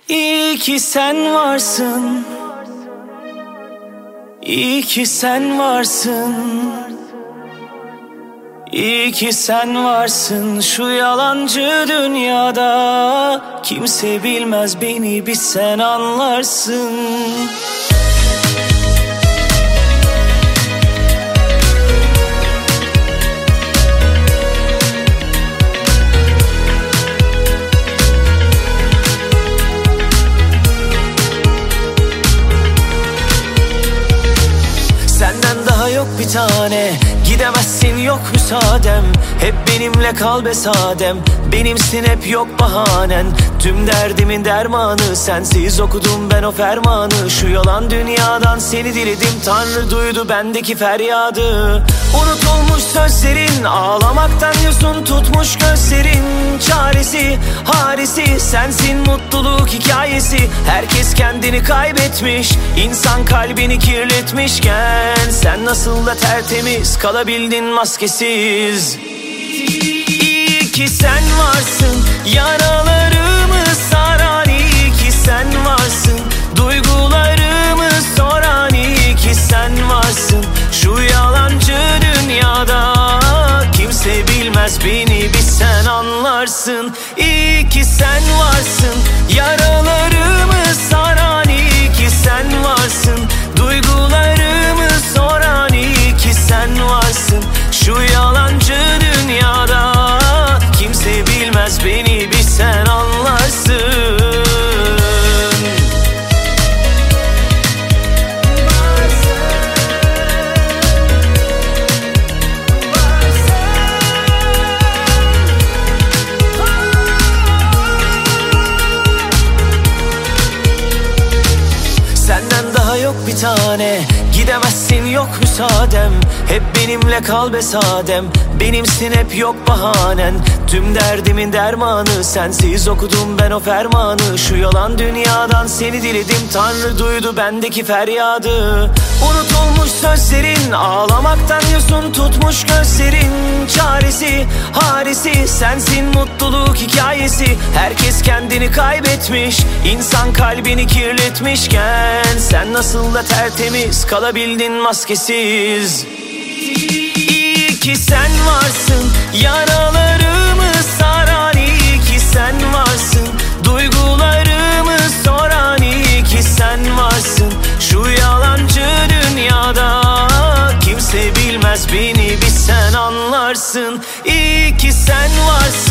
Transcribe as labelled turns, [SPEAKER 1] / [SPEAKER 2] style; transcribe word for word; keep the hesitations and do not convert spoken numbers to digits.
[SPEAKER 1] İyi ki sen varsın, İyi ki sen varsın, İyi ki sen varsın şu yalancı dünyada. Kimse bilmez beni, bir sen anlarsın. Senden daha yok bir tane, gidemezsin yok müsaadem. Hep benimle kal be sadem, benimsin hep yok bahanen. Tüm derdimin dermanı, sensiz okudum ben o fermanı. Şu yalan dünyadan seni diledim, Tanrı duydu bendeki feryadı. Unutulmuş sözlerin, ağlamaktan yosun tutmuş gözlerin. Çaresi, harisi, sensin mutluluk hikayesi. Herkes kendini kaybetmiş, insan kalbini kirletmişken sen nasıl da tertemiz kalabildin maskesiz. İyi ki sen varsın, yaralarımı saran. İyi ki sen varsın, duygularımı soran. İyi ki sen varsın şu yalancı dünyada. Kimse bilmez beni, bir sen anlarsın. İyi ki sen varsın, yaralarımı saran. İyi ki sen varsın, duygularımı soran. İyi ki sen varsın şu yalancı dünyada. Kimse bilmez beni, bir sen anlarsın. Senden daha yok bir tane, gidemezsin yok müsaadem. Hep benimle kal be sadem, benimsin hep yok bahanen. Tüm derdimin dermanı, sensiz okudum ben o fermanı. Şu yalan dünyadan seni diledim, Tanrı duydu bendeki feryadı. Unutulmuş sözlerin, ağlamaktan yosun tutmuş gözlerin. Çaresi, harisi, sensin mutluluk hikayesi. Herkes kendini kaybetmiş, insan kalbini kirletmişken sen nasıl da tertemiz kalabildin maskesiz. İyi ki sen varsın, yaralarımı saran. İyi ki sen varsın, duygularımı soran. İyi ki sen varsın şu yalancı dünyada. Kimse bilmez beni, bir sen anlarsın. İyi ki sen varsın,